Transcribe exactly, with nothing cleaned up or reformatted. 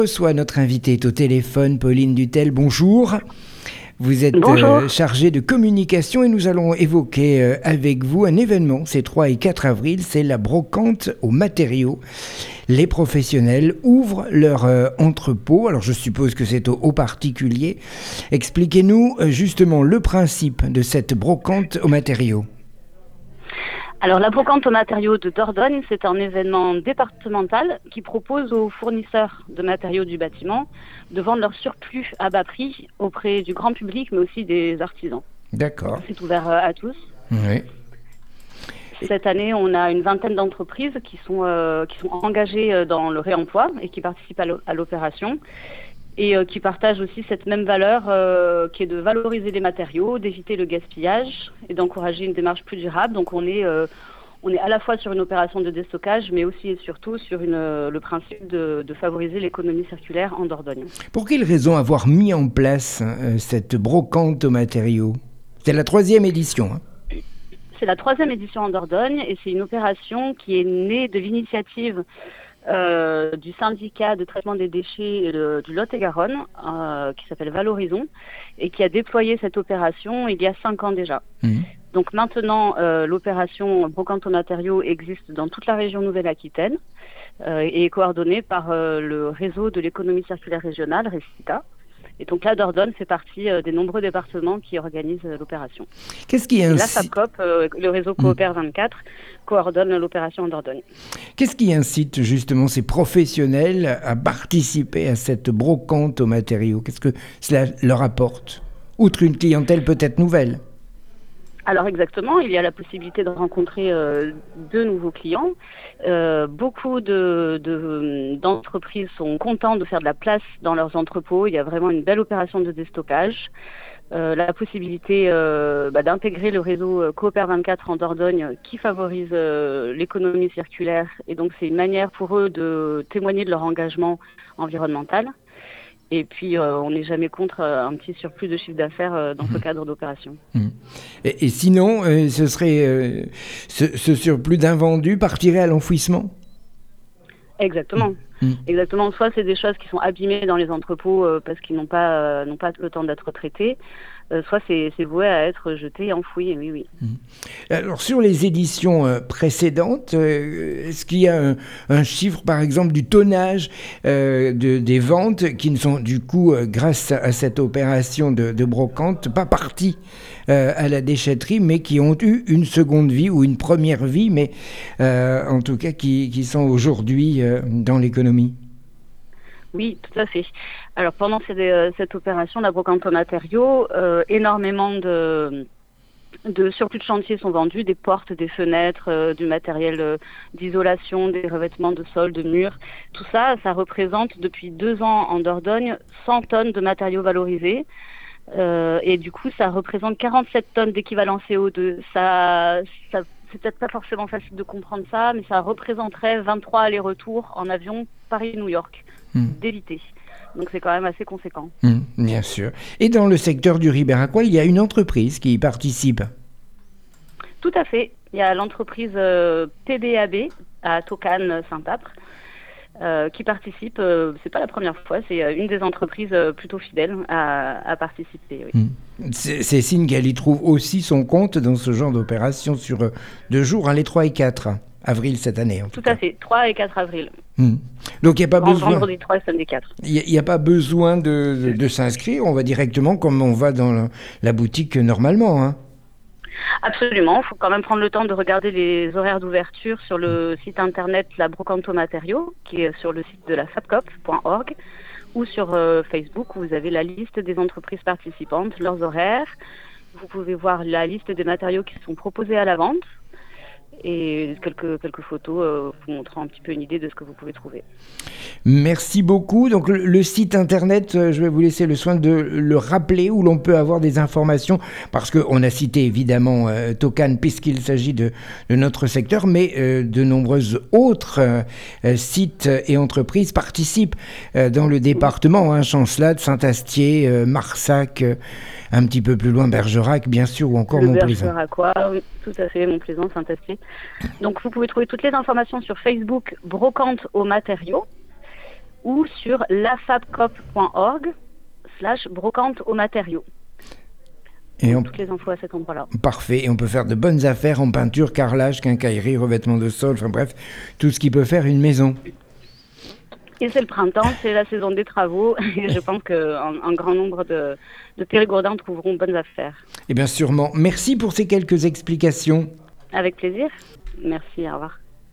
Soit notre invitée est au téléphone, Pauline Dutel, bonjour. Vous êtes euh, chargée de communication et nous allons évoquer euh, avec vous un événement, c'est trois et quatre avril, c'est la brocante aux matériaux. Les professionnels ouvrent leur euh, entrepôt, alors je suppose que c'est au, au particulier. Expliquez-nous euh, justement le principe de cette brocante aux matériaux. Alors la brocante aux matériaux de Dordogne, c'est un événement départemental qui propose aux fournisseurs de matériaux du bâtiment de vendre leur surplus à bas prix auprès du grand public, mais aussi des artisans. D'accord. C'est ouvert à tous. Oui. Cette année, on a une vingtaine d'entreprises qui sont, euh, qui sont engagées dans le réemploi et qui participent à l'opération. Et euh, qui partagent aussi cette même valeur euh, qui est de valoriser les matériaux, d'éviter le gaspillage et d'encourager une démarche plus durable. Donc on est, euh, on est à la fois sur une opération de déstockage, mais aussi et surtout sur une, euh, le principe de, de favoriser l'économie circulaire en Dordogne. Pour quelle raison avoir mis en place euh, cette brocante aux matériaux ? C'est la troisième édition. Hein. C'est la troisième édition en Dordogne et c'est une opération qui est née de l'initiative Euh, du syndicat de traitement des déchets de, du Lot-et-Garonne euh, qui s'appelle Valorisons et qui a déployé cette opération il y a cinq ans déjà. Mmh. Donc maintenant, euh, l'opération brocante aux matériaux existe dans toute la région Nouvelle-Aquitaine euh, et est coordonnée par euh, le réseau de l'économie circulaire régionale, RECITA. Et donc la Dordogne fait partie euh, des nombreux départements qui organisent euh, l'opération. Qu'est-ce qui incite... La FAPCOP, euh, le réseau Coopère vingt-quatre, coordonne l'opération en Dordogne. Qu'est-ce qui incite justement ces professionnels à participer à cette brocante aux matériaux ? Qu'est-ce que cela leur apporte ? Outre une clientèle peut-être nouvelle. Alors exactement, il y a la possibilité de rencontrer euh, de nouveaux clients. Euh, beaucoup de, de, d'entreprises sont contentes de faire de la place dans leurs entrepôts. Il y a vraiment une belle opération de déstockage. Euh, la possibilité euh, bah, d'intégrer le réseau Coopère vingt-quatre en Dordogne qui favorise euh, l'économie circulaire. Et donc c'est une manière pour eux de témoigner de leur engagement environnemental. Et puis, euh, on n'est jamais contre euh, un petit surplus de chiffre d'affaires euh, dans mmh. ce cadre d'opération. Mmh. Et, et sinon, euh, ce serait euh, ce, ce surplus d'invendus partirait à l'enfouissement ? Exactement. Mmh. Exactement. Soit c'est des choses qui sont abîmées dans les entrepôts euh, parce qu'ils n'ont pas, euh, n'ont pas le temps d'être traités. Euh, soit c'est, c'est voué à être jeté et enfoui, oui, oui. Mmh. Alors, sur les éditions euh, précédentes, euh, est-ce qu'il y a un, un chiffre, par exemple, du tonnage euh, de, des ventes qui ne sont, du coup, euh, grâce à, à cette opération de, de brocante, pas parties euh, à la déchetterie, mais qui ont eu une seconde vie ou une première vie, mais euh, en tout cas qui, qui sont aujourd'hui euh, dans l'économie ? Oui, tout à fait. Alors pendant cette, euh, cette opération, la brocante aux matériaux, euh, énormément de, de surplus de chantier sont vendus, des portes, des fenêtres, euh, du matériel euh, d'isolation, des revêtements de sol, de murs. Tout ça, ça représente depuis deux ans en Dordogne cent tonnes de matériaux valorisés. Euh, et du coup, ça représente quarante-sept tonnes d'équivalent C O deux. Ça, ça, c'est peut-être pas forcément facile de comprendre ça, mais ça représenterait vingt-trois allers-retours en avion Paris-New York. Mmh. D'éviter. Donc c'est quand même assez conséquent. Mmh, bien sûr. Et dans le secteur du Ribéracois, il y a une entreprise qui y participe. Tout à fait. Il y a l'entreprise euh, P B A B à Tocane Saint-Apre euh, qui participe. Euh, c'est pas la première fois, c'est euh, une des entreprises euh, plutôt fidèles à, à participer. Oui. Mmh. C'est, c'est signe qu'elle y trouve aussi son compte dans ce genre d'opération sur euh, deux jours, hein, les trois et quatre avril cette année. En tout, tout cas. à fait, trois et quatre avril. Mmh. Donc il n'y a pas en besoin. Vendredi trois et samedi quatre. Il n'y a, a pas besoin de, de, de s'inscrire, on va directement comme on va dans la, la boutique normalement. Hein. Absolument, il faut quand même prendre le temps de regarder les horaires d'ouverture sur le site internet La Brocante aux matériaux, qui est sur le site de la fapcop point org, ou sur euh, Facebook où vous avez la liste des entreprises participantes, leurs horaires. Vous pouvez voir la liste des matériaux qui sont proposés à la vente. Et quelques, quelques photos euh, vous montrant un petit peu une idée de ce que vous pouvez trouver. Merci beaucoup. Donc le, le site internet, euh, je vais vous laisser le soin de le rappeler où l'on peut avoir des informations parce qu'on a cité évidemment euh, Tocane puisqu'il s'agit de, de notre secteur, mais euh, de nombreuses autres euh, sites et entreprises participent euh, dans le département, hein, Chancelade, Saint-Astier, euh, Marsac, euh, un petit peu plus loin Bergerac bien sûr ou encore Montplaisant. Bergeracois, oui, tout à fait, Montplaisant, Saint-Astier. Donc vous pouvez trouver toutes les informations sur Facebook Brocante aux matériaux ou sur lafabcop point org slash brocante aux matériaux. Et on... toutes les infos à cet endroit-là. Parfait. Et on peut faire de bonnes affaires en peinture, carrelage, quincaillerie, revêtement de sol, enfin bref, tout ce qui peut faire une maison. Et c'est le printemps, c'est la saison des travaux. Et je pense qu'un un grand nombre de, de Périgourdins trouveront bonnes affaires. Eh bien sûrement. Merci pour ces quelques explications. Avec plaisir. Merci, au revoir.